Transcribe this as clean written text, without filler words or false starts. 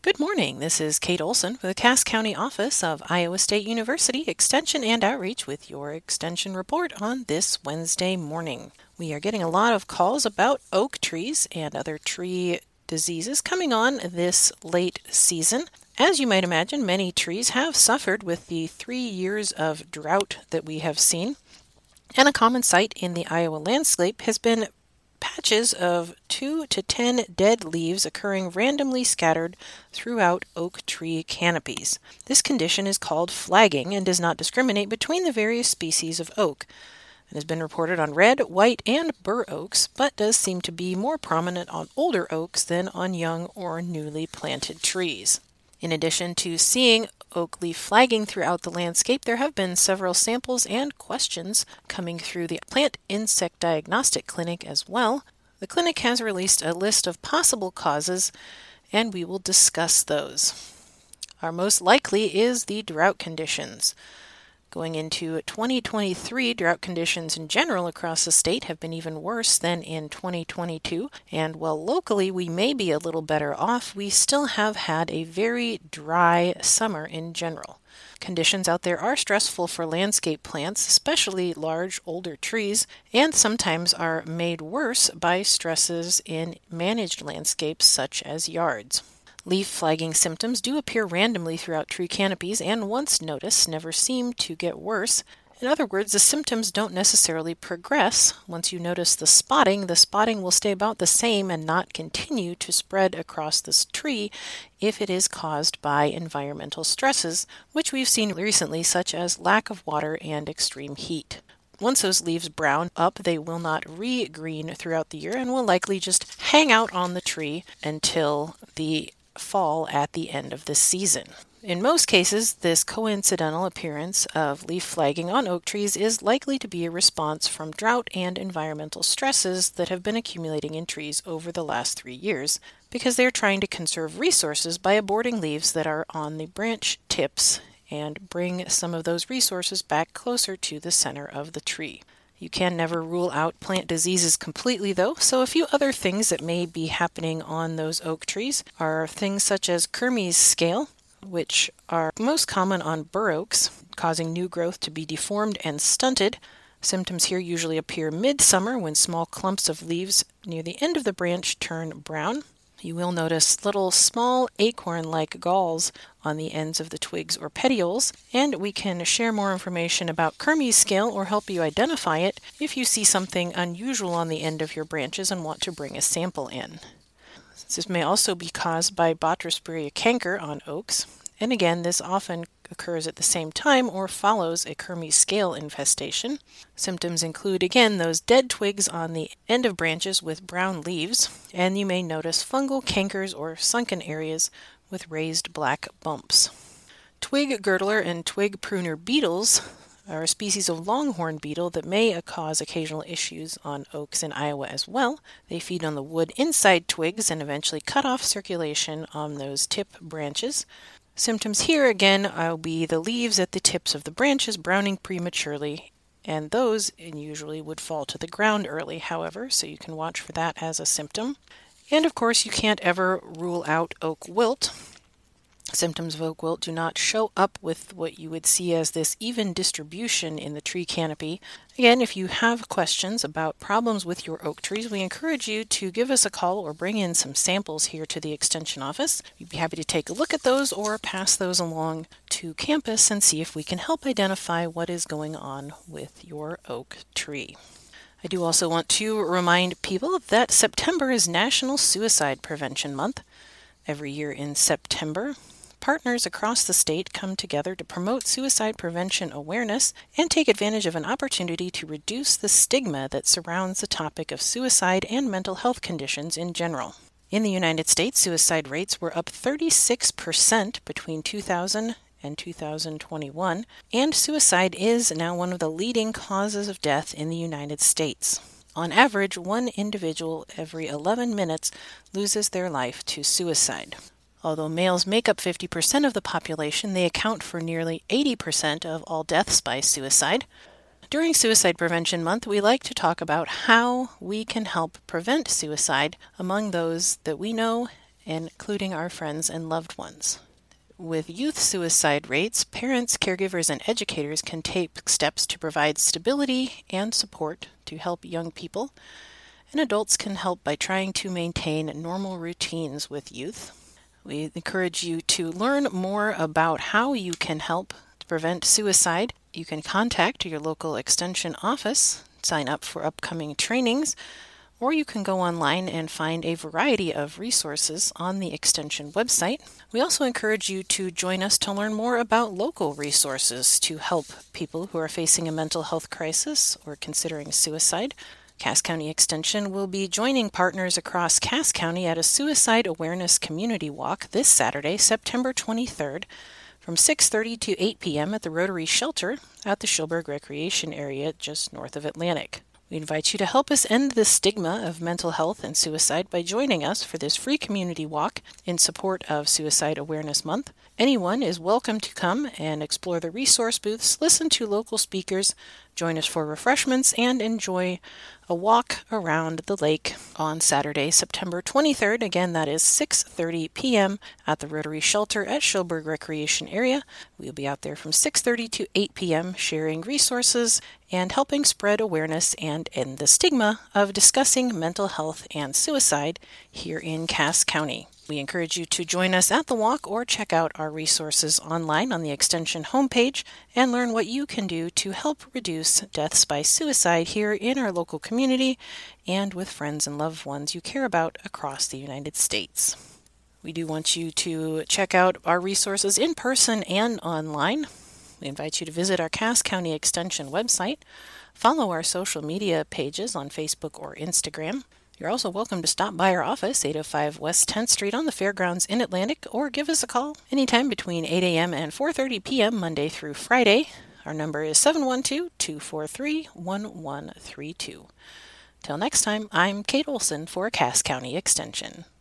Good morning. This is Kate Olson with the Cass County office of Iowa State University Extension and Outreach with your Extension report on this Wednesday morning. We are getting a lot of calls about oak trees and other tree diseases coming on this late season. As you might imagine, many trees have suffered with the 3 years of drought that we have seen. And a common sight in the Iowa landscape has been patches of 2 to 10 dead leaves occurring randomly scattered throughout oak tree canopies. This condition is called flagging and does not discriminate between the various species of oak. It has been reported on red, white, and bur oaks, but does seem to be more prominent on older oaks than on young or newly planted trees. In addition to seeing oak leaf flagging throughout the landscape, there have been several samples and questions coming through the Plant Insect Diagnostic Clinic as well. The clinic has released a list of possible causes, and we will discuss those. Our most likely is the drought conditions. Going into 2023, drought conditions in general across the state have been even worse than in 2022, and while locally we may be a little better off, we still have had a very dry summer in general. Conditions out there are stressful for landscape plants, especially large, older trees, and sometimes are made worse by stresses in managed landscapes such as yards. Leaf flagging symptoms do appear randomly throughout tree canopies and once noticed never seem to get worse. In other words, the symptoms don't necessarily progress. Once you notice the spotting will stay about the same and not continue to spread across this tree if it is caused by environmental stresses, which we've seen recently, such as lack of water and extreme heat. Once those leaves brown up, they will not re-green throughout the year and will likely just hang out on the tree until the fall at the end of the season. In most cases, this coincidental appearance of leaf flagging on oak trees is likely to be a response from drought and environmental stresses that have been accumulating in trees over the last 3 years, because they're trying to conserve resources by aborting leaves that are on the branch tips and bring some of those resources back closer to the center of the tree. You can never rule out plant diseases completely, though, so a few other things that may be happening on those oak trees are things such as Kermes scale, which are most common on bur oaks, causing new growth to be deformed and stunted. Symptoms here usually appear midsummer when small clumps of leaves near the end of the branch turn brown. You will notice little small acorn-like galls on the ends of the twigs or petioles, and we can share more information about Kermes scale or help you identify it if you see something unusual on the end of your branches and want to bring a sample in. This may also be caused by Botryospira canker on oaks, and again, this often occurs at the same time or follows a Kermes scale infestation. Symptoms include, again, those dead twigs on the end of branches with brown leaves, and you may notice fungal cankers or sunken areas with raised black bumps. Twig girdler and twig pruner beetles are a species of longhorn beetle that may cause occasional issues on oaks in Iowa as well. They feed on the wood inside twigs and eventually cut off circulation on those tip branches. Symptoms here again will be the leaves at the tips of the branches browning prematurely, and those usually would fall to the ground early, however, so you can watch for that as a symptom. And of course, you can't ever rule out oak wilt. Symptoms of oak wilt do not show up with what you would see as this even distribution in the tree canopy. Again, if you have questions about problems with your oak trees, we encourage you to give us a call or bring in some samples here to the Extension office. We'd be happy to take a look at those or pass those along to campus and see if we can help identify what is going on with your oak tree. I do also want to remind people that September is National Suicide Prevention Month. Every year in September, partners across the state come together to promote suicide prevention awareness and take advantage of an opportunity to reduce the stigma that surrounds the topic of suicide and mental health conditions in general. In the United States, suicide rates were up 36% between 2000 and 2021, and suicide is now one of the leading causes of death in the United States. On average, one individual every 11 minutes loses their life to suicide. Although males make up 50% of the population, they account for nearly 80% of all deaths by suicide. During Suicide Prevention Month, we like to talk about how we can help prevent suicide among those that we know including our friends and loved ones. With youth suicide rates, parents, caregivers, and educators can take steps to provide stability and support to help young people, and adults can help by trying to maintain normal routines with youth. We encourage you to learn more about how you can help to prevent suicide. You can contact your local extension office, sign up for upcoming trainings, or you can go online and find a variety of resources on the Extension website. We also encourage you to join us to learn more about local resources to help people who are facing a mental health crisis or considering suicide. Cass County Extension will be joining partners across Cass County at a suicide awareness community walk this Saturday, September 23rd, from 6:30 to 8 p.m. at the Rotary Shelter at the Shilberg Recreation Area just north of Atlantic. We invite you to help us end the stigma of mental health and suicide by joining us for this free community walk in support of Suicide Awareness Month. Anyone is welcome to come and explore the resource booths, listen to local speakers, join us for refreshments, and enjoy a walk around the lake on Saturday, September 23rd. Again, that is 6:30 p.m. at the Rotary Shelter at Shilberg Recreation Area. We'll be out there from 6:30 to 8 p.m. sharing resources and helping spread awareness and end the stigma of discussing mental health and suicide here in Cass County. We encourage you to join us at the walk or check out our resources online on the Extension homepage and learn what you can do to help reduce deaths by suicide here in our local community and with friends and loved ones you care about across the United States. We do want you to check out our resources in person and online. We invite you to visit our Cass County Extension website, follow our social media pages on Facebook or Instagram. You're also welcome to stop by our office, 805 West 10th Street on the Fairgrounds in Atlantic, or give us a call anytime between 8 a.m. and 4:30 p.m. Monday through Friday. Our number is 712-243-1132. Till next time, I'm Kate Olson for Cass County Extension.